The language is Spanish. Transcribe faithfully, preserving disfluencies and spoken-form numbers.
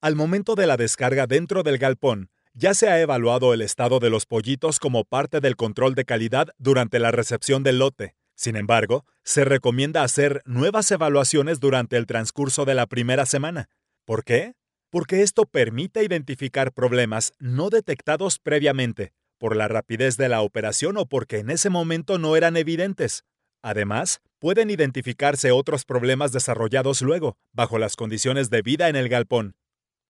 Al momento de la descarga dentro del galpón, ya se ha evaluado el estado de los pollitos como parte del control de calidad durante la recepción del lote. Sin embargo, se recomienda hacer nuevas evaluaciones durante el transcurso de la primera semana. ¿Por qué? Porque esto permite identificar problemas no detectados previamente, por la rapidez de la operación o porque en ese momento no eran evidentes. Además, pueden identificarse otros problemas desarrollados luego, bajo las condiciones de vida en el galpón.